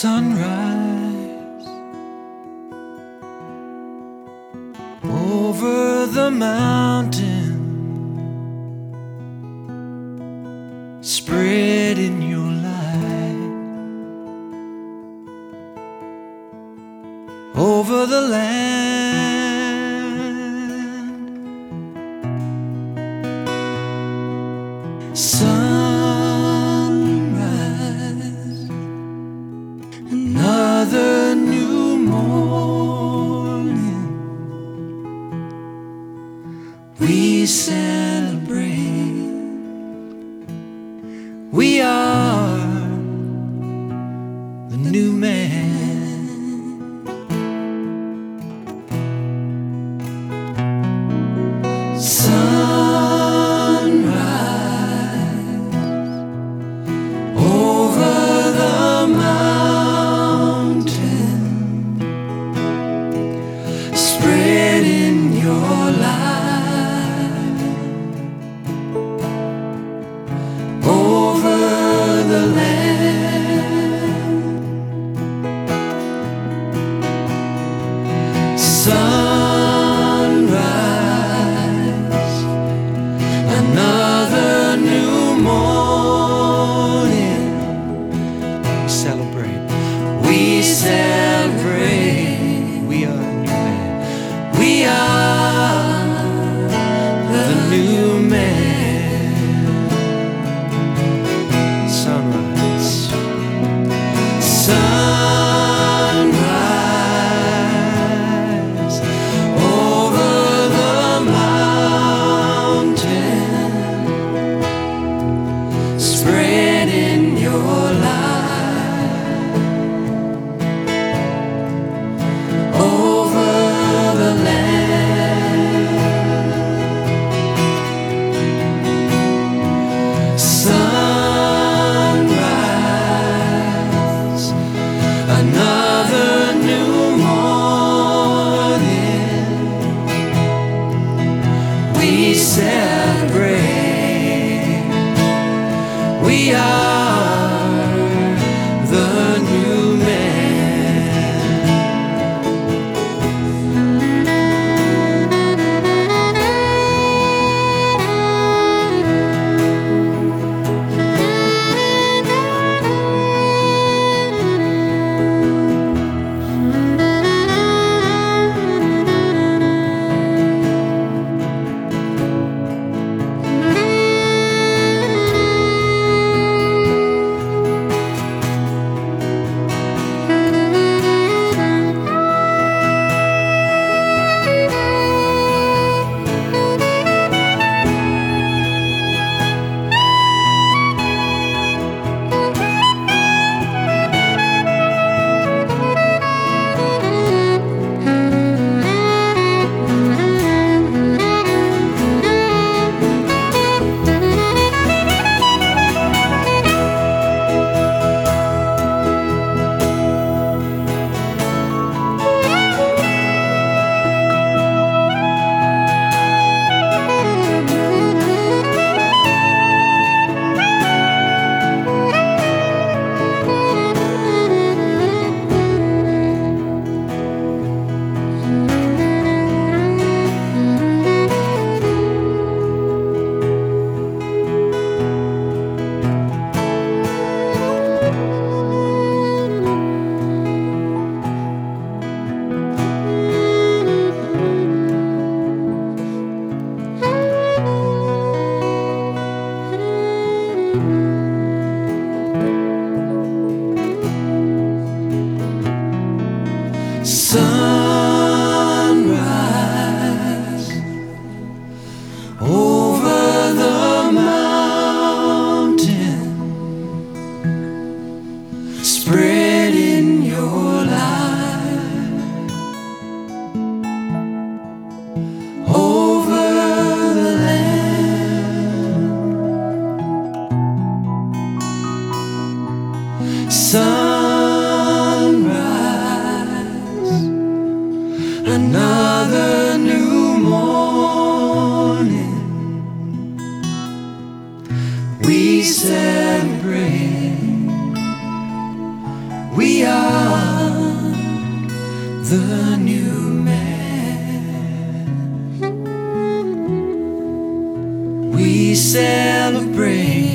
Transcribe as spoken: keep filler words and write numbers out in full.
Sunrise over the mountain, spreading your light over the land. Sunrise, another new morning. We celebrate. We are the new man. Sunrise over the mountain, spreading your light over the land. Sunrise, another new morning. We celebrate, we celebrate. We are the new man. We are the new man. Sunrise, sunrise over the mountain, spreading your light over the land. Sunrise, another new morning. We celebrate. We are the new man. Sunrise over the mountain, spreading your light over the land. Sunrise, the new man. We celebrate